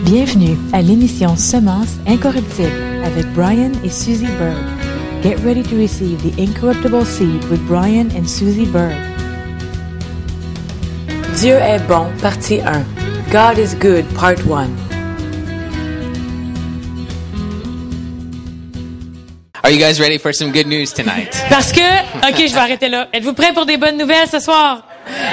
Bienvenue à l'émission Semences incorruptibles avec Brian et Susie Bird. Get ready to receive the incorruptible seed with Brian and Susie Bird. Dieu est bon, partie 1. God is good, part 1. Are you guys ready for some good news tonight? Parce que, OK, je vais arrêter là. Êtes-vous prêts pour des bonnes nouvelles ce soir?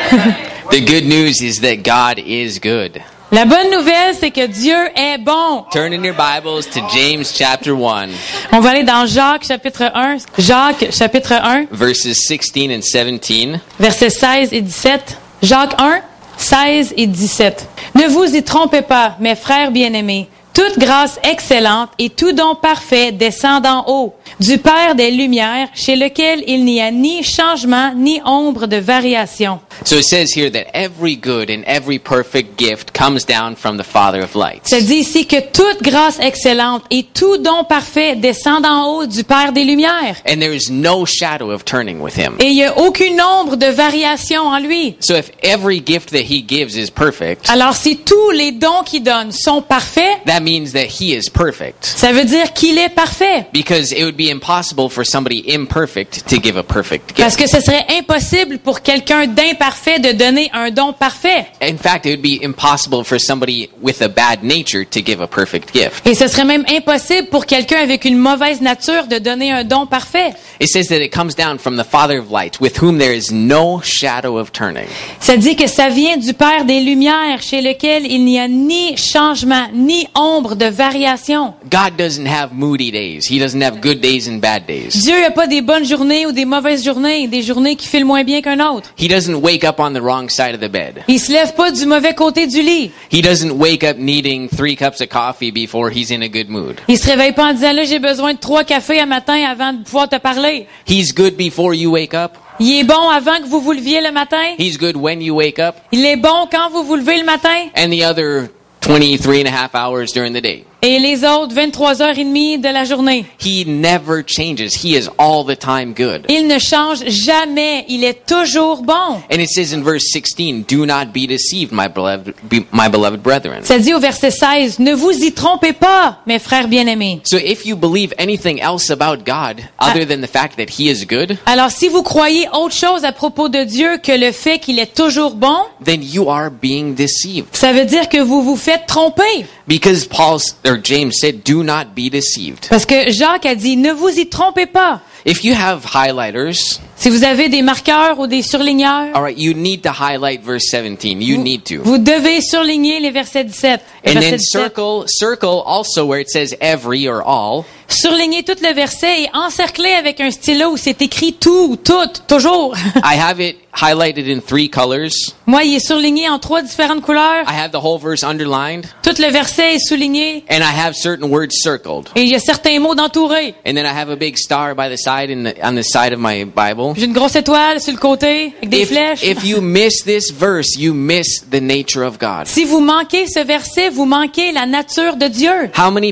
The good news is that God is good. La bonne nouvelle, c'est que Dieu est bon. Turn in your Bibles to James chapter 1, On va aller dans Jacques chapitre 1. Jacques chapitre 1, verses 16 and 17. versets 16 et 17. Jacques 1, 16 et 17. Ne vous y trompez pas, mes frères bien-aimés. Toute grâce excellente et tout don parfait descend d'en haut, du Père des Lumières, chez lequel il n'y a ni changement ni ombre de variation. So it says here that every good and every perfect gift comes down from the Father of lights. Ça dit ici que toute grâce excellente et tout don parfait descend d'en haut du Père des Lumières. And there is no shadow of turning with him. Et il n'y a aucune ombre de variation en lui. So if every gift that he gives is perfect, Alors si tous les dons qu'il donne sont parfaits, that means that he is perfect. ça veut dire qu'il est parfait. Because it would be impossible for somebody imperfect to give a perfect Parce gift. que ce serait impossible pour quelqu'un d'imparfait de donner un don parfait. In fact, it would be impossible for somebody with a bad nature to give a perfect gift. Et ce serait même impossible pour quelqu'un avec une mauvaise nature de donner un don parfait. It says that it comes down from the Father of lights, with whom there is no shadow of turning. Ça dit que ça vient du Père des Lumières, chez lequel il n'y a ni changement, ni ombre de variation. God doesn't have moody days. He doesn't have good days and bad days. Dieu n'a pas des bonnes journées ou des mauvaises journées, des journées qui filent moins bien qu'un autre. He doesn't wake up on the wrong side of the bed. Il se lève pas du mauvais côté du lit. He doesn't wake up needing 3 cups of coffee before he's in a good mood. Il se réveille pas en disant là j'ai besoin de 3 cafés à matin avant de pouvoir te parler. He's good before you wake up. Il est bon avant que vous vous leviez le matin. He's good when you wake up. Il est bon quand vous vous levez le matin. And the other 23 and a half hours during the day. Et les autres 23h30 de la journée. He never changes. He is all the time good. Il ne change jamais. Il est toujours bon. And it says in verse 16, do not be deceived, my beloved brethren. Ça dit au verset 16, ne vous y trompez pas, mes frères bien-aimés. So if you believe anything else about God other than the fact that he is good, Alors si vous croyez autre chose à propos de Dieu que le fait qu'il est toujours bon, then you are being deceived. ça veut dire que vous vous faites tromper. Because James said, do not be deceived. Parce que Jacques a dit, ne vous y trompez pas. If you have highlighters, Si vous avez des marqueurs ou des surligneurs, all right, you need to highlight verse 17. You need to. vous devez surligner les versets 17. And Verset then 17. circle also where it says every or all. Surligner tout le verset et encercler avec un stylo où c'est écrit tout, tout, toujours. I have it highlighted in 3 colors. Moi, il est surligné en 3 différentes couleurs. I have the whole verse underlined. Tout le verset est souligné. And I have certain words circled. Et il y a certains mots d'entouré. And then I have a big star by the side on the side of my Bible. J'ai une grosse étoile sur le côté avec des flèches. If you miss this verse, you miss the nature of God. Si vous manquez ce verset, vous manquez la nature de Dieu. How many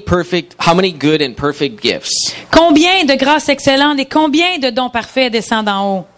good and perfect gifts? Combien de grâces excellentes et combien de dons parfaits descendent en haut?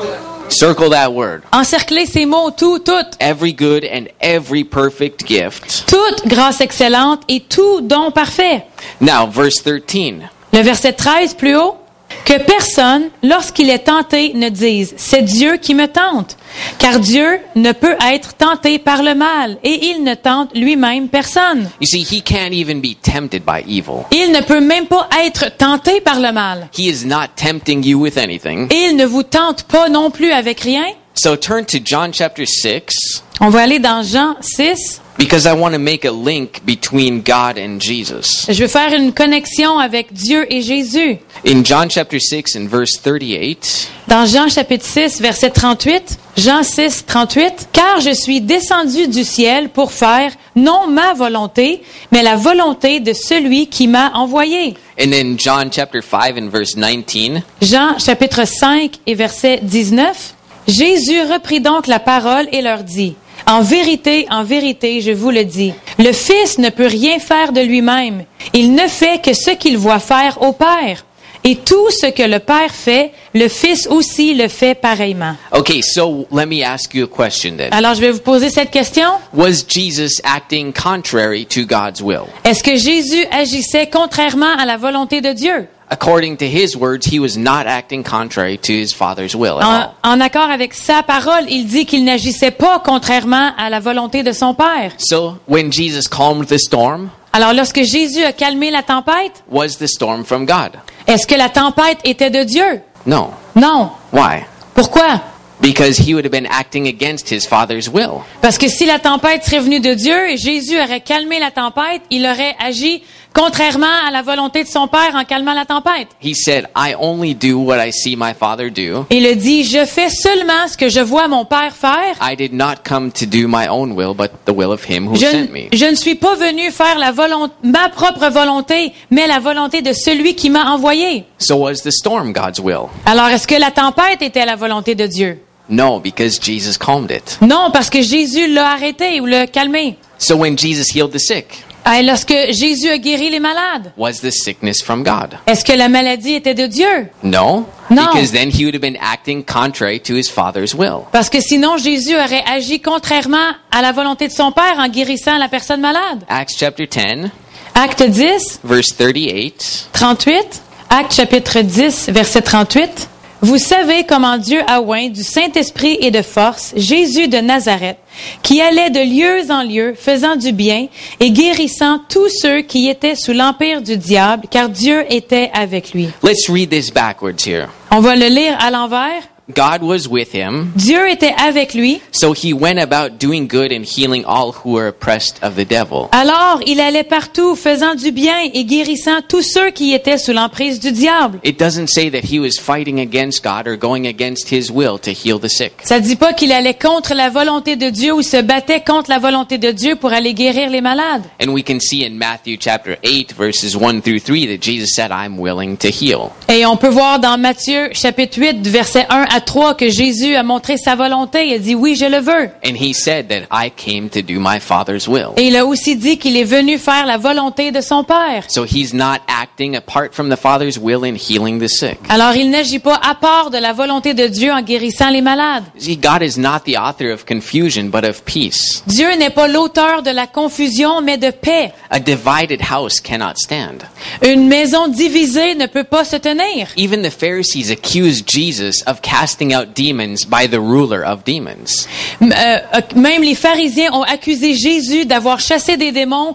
Circle that word. Encerclez ces mots, tout. Every good and every perfect gift. Toute grâce excellente et tout don parfait. Now, verse 13. Le verset 13 plus haut. Que personne, lorsqu'il est tenté, ne dise « C'est Dieu qui me tente ». Car Dieu ne peut être tenté par le mal et il ne tente lui-même personne. You see, he can't even be tempted by evil. Il ne peut même pas être tenté par le mal. He is not tempting you with anything. Et il ne vous tente pas non plus avec rien. So turn to John chapter 6. On va aller dans Jean 6. Because I want to make a link between God and Jesus. Je veux faire une connexion avec Dieu et Jésus. In John chapter 6 and verse 38, Dans Jean chapitre 6, verset 38, Jean 6, 38, « Car je suis descendu du ciel pour faire non ma volonté, mais la volonté de celui qui m'a envoyé. » and then John chapter 5 and verse 19, Jean chapitre 5 et verset 19, « Jésus reprit donc la parole et leur dit, « en vérité, je vous le dis, le Fils ne peut rien faire de lui-même. Il ne fait que ce qu'il voit faire au Père. Et tout ce que le Père fait, le Fils aussi le fait pareillement. Okay, so let me ask you a question then. Alors, je vais vous poser cette question. Was Jesus acting contrary to God's will? Est-ce que Jésus agissait contrairement à la volonté de Dieu? According to his words, he was not acting contrary to his Father's will at all. En accord avec sa parole, il dit qu'il n'agissait pas contrairement à la volonté de son Père. So, when Jesus calmed the storm, Alors, lorsque Jésus a calmé la tempête, was the storm from God? est-ce que la tempête était de Dieu? No. Non. Why? Pourquoi? Because he would have been acting against his Father's will. Parce que si la tempête serait venue de Dieu et Jésus aurait calmé la tempête, il aurait agi contrairement à la volonté de son Père en calmant la tempête. He said, I only do what I see my Father do. Il a dit, je fais seulement ce que je vois mon Père faire. I did not come to do my own will, but the will of him who sent me. Je ne suis pas venu faire ma propre volonté, mais la volonté de celui qui m'a envoyé. So was the storm God's will? Alors, est-ce que la tempête était la volonté de Dieu? No, because Jesus calmed it. Non, parce que Jésus l'a arrêté ou l'a calmé. So when Jesus healed the sick, Et lorsque Jésus a guéri les malades, was the sickness from God? est-ce que la maladie était de Dieu? No, No. because then he would have been acting contrary to his Father's will. Parce que sinon, Jésus aurait agi contrairement à la volonté de son Père en guérissant la personne malade. Acts chapter 10, Acte 10, verse 38. 38. Acte chapitre 10, verset 38. Vous savez comment Dieu a oint du Saint-Esprit et de force Jésus de Nazareth, qui allait de lieu en lieu, faisant du bien et guérissant tous ceux qui étaient sous l'empire du diable, car Dieu était avec lui. Let's read this backwards here. On va le lire à l'envers. God was with him, Dieu était avec lui. so he went about doing good and healing all who were oppressed of the devil. Alors, il allait partout, faisant du bien et guérissant tous ceux qui étaient sous l'emprise du diable. It doesn't say that he was fighting against God or going against his will to heal the sick. Ça dit pas qu'il allait contre la volonté de Dieu ou se battait contre la volonté de Dieu pour aller guérir les malades. And we can see in Matthew chapter 8 verses 1 through 3 that Jesus said, I'm willing to heal. Et on peut voir dans Matthieu chapitre 8 verset 1 à 3 que Jésus a montré sa volonté. Il a dit oui, je le veux. And he said that I came to do my Father's will. Et il a aussi dit qu'il est venu faire la volonté de son Père. So he's not acting apart from the Father's will in healing the sick. Alors il n'agit pas à part de la volonté de Dieu en guérissant les malades. See, God is not the author of confusion, but of peace. Dieu n'est pas l'auteur de la confusion, mais de paix. A divided house cannot stand. Une maison divisée ne peut pas se tenir. Even the Pharisees accused Jesus of casting out demons by the ruler of demons. Même les pharisiens ont accusé Jésus d'avoir chassé des démons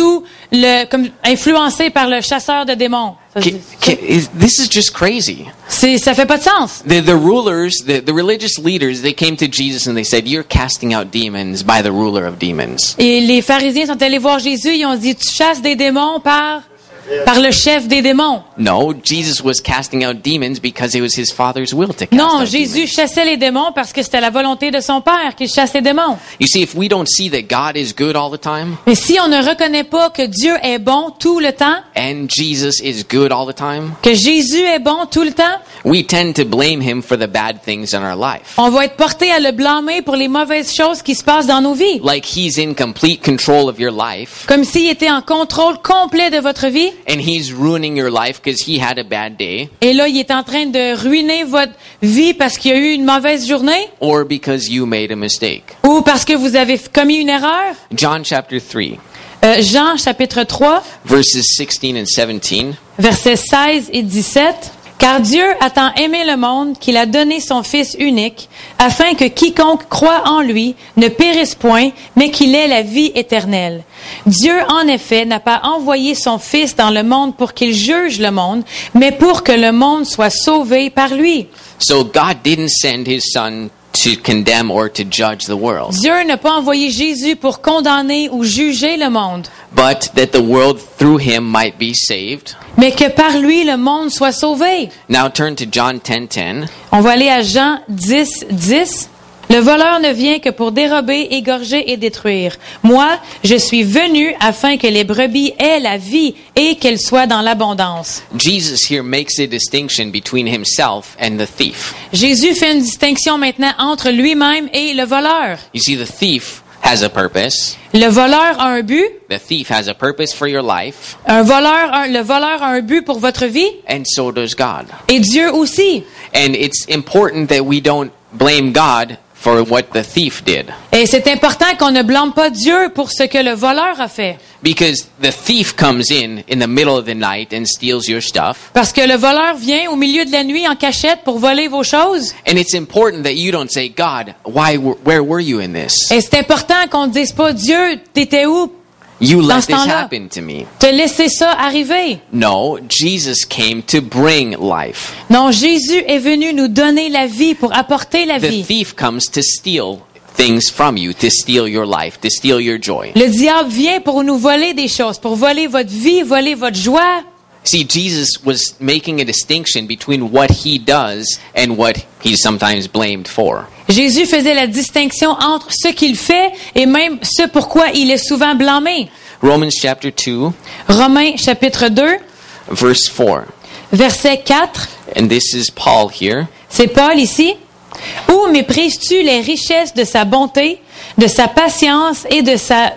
influencé par le chasseur de démons. This is just crazy. Ça fait pas de sens. The rulers, the religious leaders, they came to Jesus and they said, you're casting out demons by the ruler of demons. Et les pharisiens sont allés voir Jésus, ils ont dit, tu chasses des démons par le chef des démons. No, Jesus was casting out demons because it was his Father's will to cast Non, out Jésus demons. chassait les démons parce que c'était la volonté de son Père qu'il chasse les démons. You see, if we don't see that God is good all the time, Mais si on ne reconnaît pas que Dieu est bon tout le temps, and Jesus is good all the time, que Jésus est bon tout le temps, we tend to blame him for the bad things in our life. on va être porté à le blâmer pour les mauvaises choses qui se passent dans nos vies. Like he's in complete control of your life, Comme s'il était en contrôle complet de votre vie. and he's ruining your life because he had a bad day, Et là, il est en train de ruiner votre vie parce qu'il y a eu une mauvaise journée or because you made a mistake. ou parce que vous avez commis une erreur. John chapter 3, Jean chapitre 3, verses 16 and 17. versets 16 et 17. Car Dieu a tant aimé le monde qu'il a donné son Fils unique, afin que quiconque croit en lui ne périsse point, mais qu'il ait la vie éternelle. Dieu, en effet, n'a pas envoyé son Fils dans le monde pour qu'il juge le monde, mais pour que le monde soit sauvé par lui. So God didn't send his son to condemn or to judge the world, Dieu n'a pas envoyé Jésus pour condamner ou juger le monde, but that the world through him might be saved. mais que par lui le monde soit sauvé. Now turn to John 10:10. On va aller à Jean 10, 10. Le voleur ne vient que pour dérober, égorger et détruire. Moi, je suis venu afin que les brebis aient la vie et qu'elles soient dans l'abondance. Jesus here makes a distinction between himself and the thief. Jésus fait une distinction maintenant entre lui-même et le voleur. You see, the thief has a purpose. Le voleur a un but. The thief has a purpose for your life. Le voleur a un but pour votre vie. And so does God. Et Dieu aussi. And it's important that we don't blame God for what the thief did. Et c'est important qu'on ne blâme pas Dieu pour ce que le voleur a fait. Because the thief comes in the middle of the night and steals your stuff. Parce que le voleur vient au milieu de la nuit en cachette pour voler vos choses. And it's important that you don't say, God, where were you in this? Et c'est important qu'on ne dise pas, Dieu, t'étais où? You Dans let ce this temps-là. happen to me. Te laisser ça arriver. No, Jesus came to bring life. Non, Jésus est venu nous donner la vie, pour apporter la The vie. thief comes to steal things from you, to steal your life, to steal your joy. Le diable vient pour nous voler des choses, pour voler votre vie, voler votre joie. See, Jesus was making a distinction between what he does and what he's sometimes blamed for. Jésus faisait la distinction entre ce qu'il fait et même ce pourquoi il est souvent blâmé. Romans chapter 2, Romains chapitre 2, verse 4. verset 4. And this is Paul here. C'est Paul ici. Où méprises-tu les richesses de sa bonté, de sa patience et de sa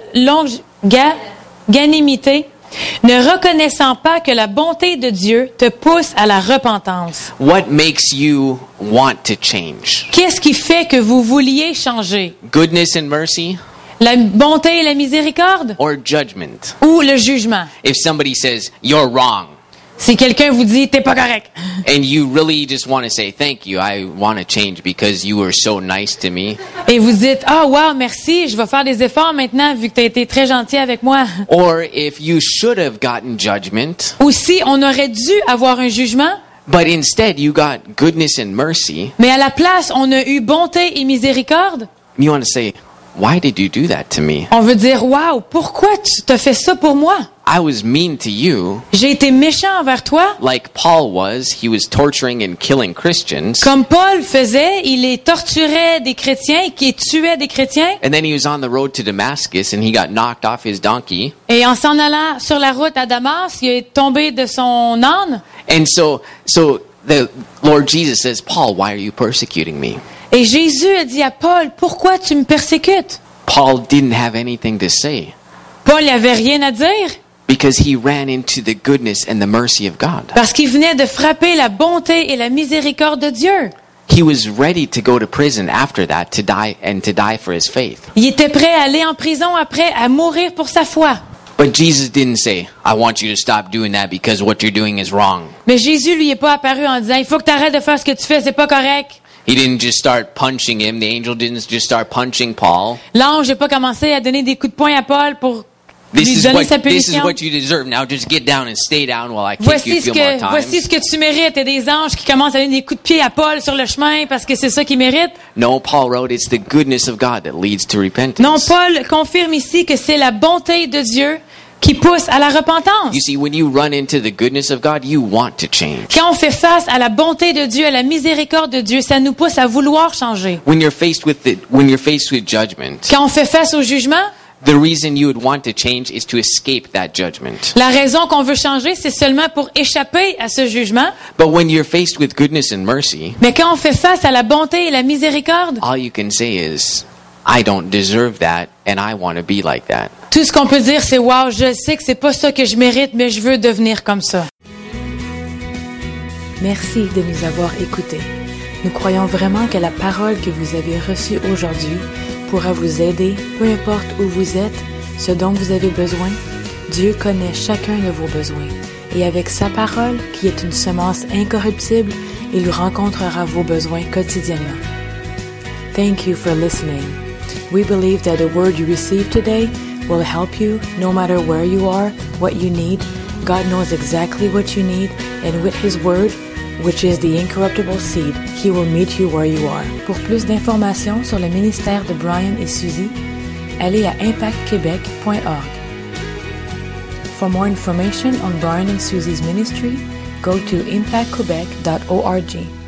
longanimité, ne reconnaissant pas que la bonté de Dieu te pousse à la repentance? What makes you want to change? Qu'est-ce qui fait que vous vouliez changer? Goodness and mercy La bonté et la miséricorde or judgment? ou le jugement? If somebody says, you're wrong, Si quelqu'un vous dit, t'es pas correct, and you really just want to say, thank you, I want to change because you were so nice to me. et vous dites, ah, wow, merci, je vais faire des efforts maintenant vu que t'as été très gentil avec moi. Or if you should have gotten judgment, Ou si on aurait dû avoir un jugement, but instead you got goodness and mercy, mais à la place, on a eu bonté et miséricorde, you want to say, why did you do that to me? on veut dire, wow, pourquoi tu t'as fait ça pour moi? I was mean to you, J'ai été méchant envers toi. like Paul was. He was torturing and killing Christians. Comme Paul faisait, il les torturait des chrétiens, qui tuait des chrétiens. And then he was on the road to Damascus and he got knocked off his donkey. Et en s'en allant sur la route à Damas, il est tombé de son âne. And so the Lord Jesus says, Paul, why are you persecuting me? Et Jésus a dit à Paul, pourquoi tu me persécutes? Paul didn't have anything to say Paul n'avait rien à dire because he ran into the goodness and the mercy of God. parce qu'il venait de frapper la bonté et la miséricorde de Dieu. He was ready to go to prison after that to die for his faith. Il était prêt à aller en prison après, à mourir pour sa foi. But Jesus didn't say, I want you to stop doing that because what you're doing is wrong. Mais Jésus lui est pas apparu en disant, il faut que tu arrêtes de faire ce que tu fais, c'est pas correct. He didn't just start punching him. The angel didn't just start punching Paul. L'ange n'a pas commencé à donner des coups de poing à Paul pour This lui is donner what sa this is punition. what you deserve. Now just get down and stay down while I kick you a few more Voici times. ce que tu mérites. Et des anges qui commencent à donner des coups de pied à Paul sur le chemin parce que c'est ça qu'il mérite. No, Paul wrote, it's the goodness of God that leads to repentance. Non, Paul confirme ici que c'est la bonté de Dieu qui pousse à la repentance. You see, when you run into the goodness of God, you want to change. Quand on fait face à la bonté de Dieu, à la miséricorde de Dieu, ça nous pousse à vouloir changer. When you're faced with judgment, Quand on fait face au jugement, the reason you would want to change is to escape that judgment. la raison qu'on veut changer, c'est seulement pour échapper à ce jugement. But when you're faced with goodness and mercy, Mais quand on fait face à la bonté et la miséricorde, all you can say is, I don't deserve that and I want to be like that. tout ce qu'on peut dire, c'est « Wow, je sais que c'est pas ça que je mérite, mais je veux devenir comme ça. » Merci de nous avoir écoutés. Nous croyons vraiment que la parole que vous avez reçue aujourd'hui pourra vous aider, peu importe où vous êtes, ce dont vous avez besoin. Dieu connaît chacun de vos besoins. Et avec sa parole, qui est une semence incorruptible, il rencontrera vos besoins quotidiennement. Thank you for listening. We believe that the word you received today will help you no matter where you are, what you need. God knows exactly what you need, and with His word, which is the incorruptible seed, He will meet you where you are. Pour plus d'informations sur le ministère de Brian et Suzy, allez à impactquebec.org. For more information on Brian and Suzy's ministry, go to impactquebec.org.